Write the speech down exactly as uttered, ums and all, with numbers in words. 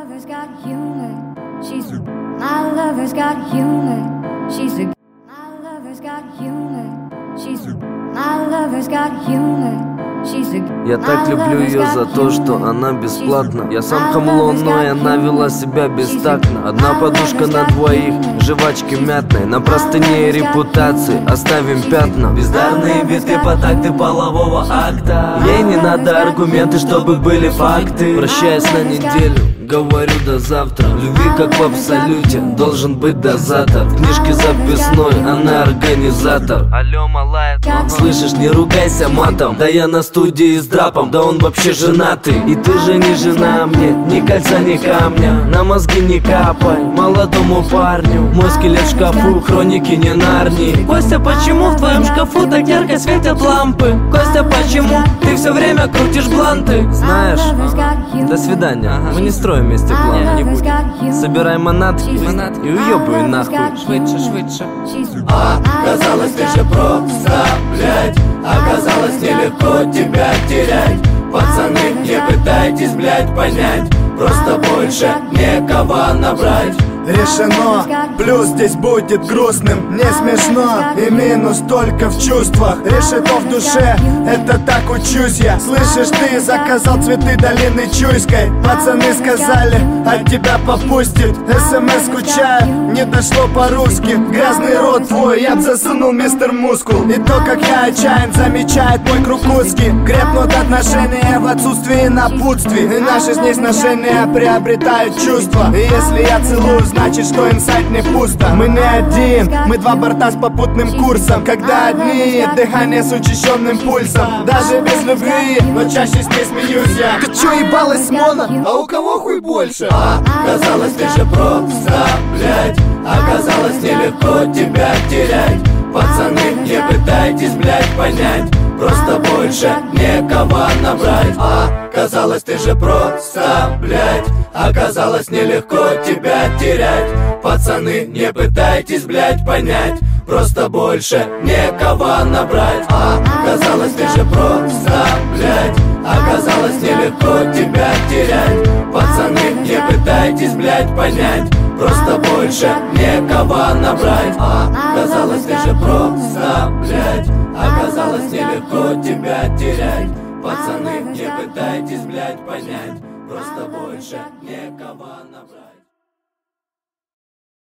lover's got humor. She's a, my lover's got humor. She's a, my lover's got humor. She's a, my lover's got humor. Я так люблю ее за то, что она бесплатна. Я сам хамло, но и она вела себя бестактно. Одна подушка на двоих, жвачки мятной. На простыне репутации оставим пятна. Бездарные биты по такты полового акта. Ей не надо аргументы, чтобы были факты. Прощаясь на неделю, говорю до завтра. Любви как в абсолюте, должен быть дозатор. В книжке записной, она организатор. Алло, малая, слышишь, не ругайся матом. Да я на студии с драпом, да он вообще женатый. И ты же не жена мне, ни кольца, ни камня. На мозги не капай, молодому парню. Мой скелет в шкафу, хроники не Нарнии. Костя, почему в твоем шкафу так ярко светят лампы? Костя, почему ты все время крутишь бланты? Знаешь, до свидания, мы не строим вместе план, не будем. Собирай манатки и уебывай нахуй. Швидше, швидше. А, казалось, ты же просто, блядь. Оказалось, нелегко тебя терять. Пацаны, не пытайтесь, блядь, понять. Просто больше некого набрать. Решено, плюс здесь будет грустным, не смешно. И минус только в чувствах, решето в душе, это так учусь я. Слышишь, ты заказал цветы долины Чуйской. Пацаны сказали, от тебя попустит. СМС скучаю, не дошло по-русски. Грязный рот твой, я б засунул мистер Мускул. И то, как я отчаян, замечает мой круг узкий. Крепнут отношения в отсутствии напутствий. И наши с ней сношения приобретают чувства. И если я целую, значит, что инсайт не пусто. Мы не один, мы два борта с попутным курсом. Когда одни, дыхание с учащенным пульсом. Даже без любви, но чаще с ней смеюсь я. Ты чё, ебалась, Мона? А у кого хуй больше? А, казалось, ты же просто, блядь. Оказалось, нелегко тебя терять. Пацаны, не пытайтесь, блядь, понять. Просто больше некого набрать. А, казалось, ты же просто, блядь. Оказалось, нелегко тебя терять. Пацаны, не пытайтесь, блядь, понять. Просто больше некого набрать. А, казалось, ты же просто, блядь. Оказалось, нелегко тебя терять. Пацаны, не пытайтесь, блядь, понять. Просто больше некого набрать. А, казалось, ты же просто, блядь. Оказалось, нелегко тебя терять. Пацаны, не пытайтесь, блядь, понять. Просто больше некого набрать.